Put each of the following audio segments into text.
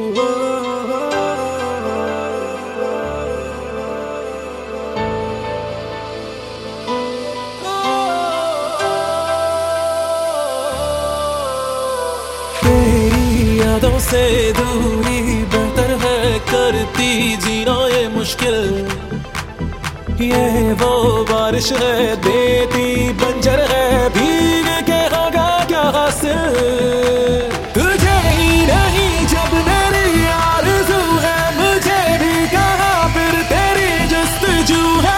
तेरी यादों से दूरी बेहतर है, करती जीना ये मुश्किल। ये वो बारिश है देती बंजर है, भीग के होगा क्या हासिल। तुझे ही नहीं जब मेरी आरज़ू है, मुझे भी कहाँ फिर तेरी जस्तजू है।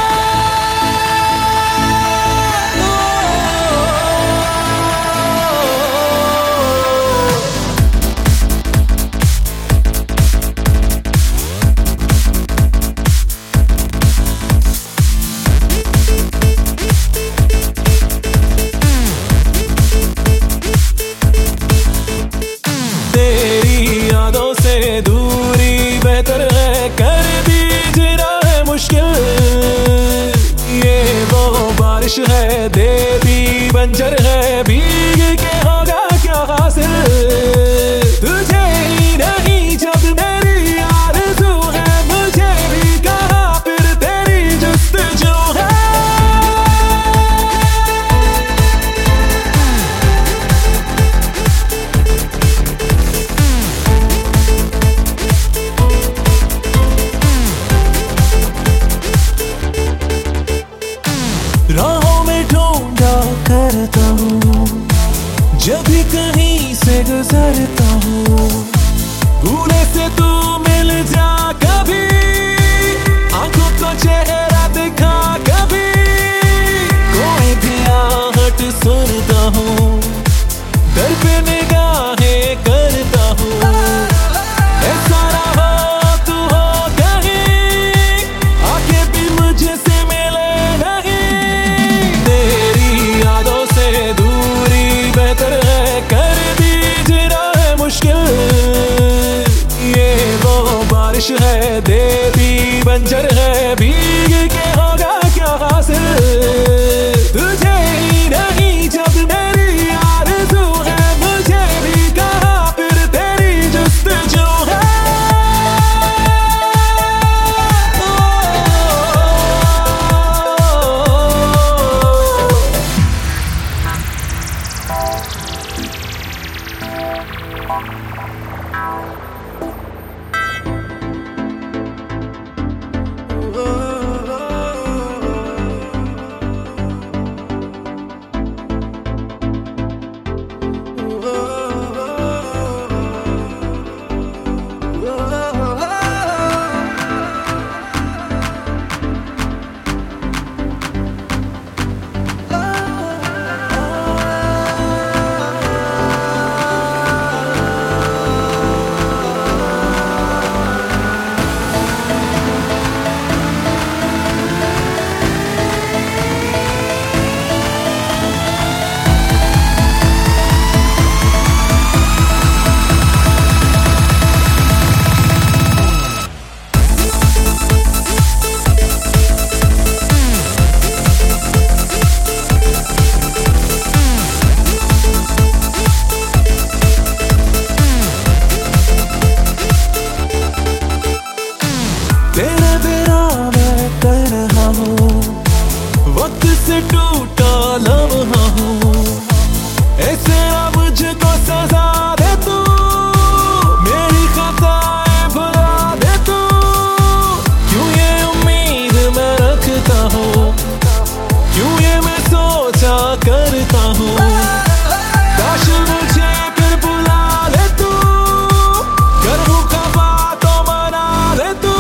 दूरी बेहतर है, कर दीजिए है मुश्किल। ये वो बारिश है देती बंजर है, भीग के होगा क्या हासिल। तुझे ही नहीं जब मेरी आरज़ू है, मुझे भी कहाँ फिर तेरी जस्तजू है। राहों में ढूंढा करता हूँ, जब भी कहीं से गुजरता हूँ। भूले से तू मिल जा कभी, आंखों को चेहरा दिखा कभी। कोई भी आहट सुनता हूँ, दर पे निगाहें करता हूँ। ऐसा रहा तू हो कहीं, आके भी मुझसे मिले नहीं। तेरी यादों से दूरी बेहतर है, कर दीजिए है मुश्किल। ये वो बारिश है देती बंजर है, भीग के होगा क्या हासिल। तुझे ही नहीं जब मेरी आरज़ू है, मुझे भी कहाँ फिर तेरी जस्तजू है। तेरे बिना मैं कर रहा हूँ, वक्त से टूटा लम्हा हूँ। ऐसे अब मुझको सजा दे तू, मेरी खताएं भुला दे तू। क्यों ये उम्मीद मैं रखता हूँ, क्यों ये मैं सोचा करता हूँ। काश मुझे फिर बुला ले तू, करूँ खफा तो मना ले तू।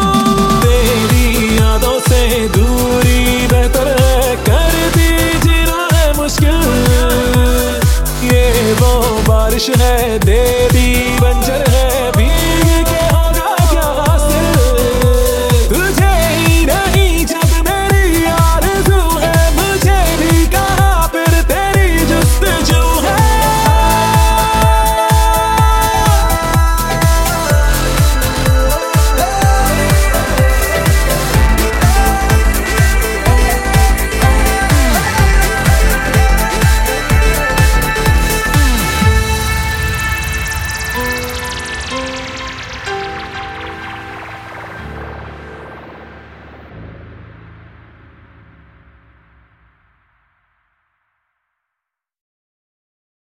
दूरी बेहतर है, कर दीजिए है मुश्किल। ये वो बारिश है देती बंजर है,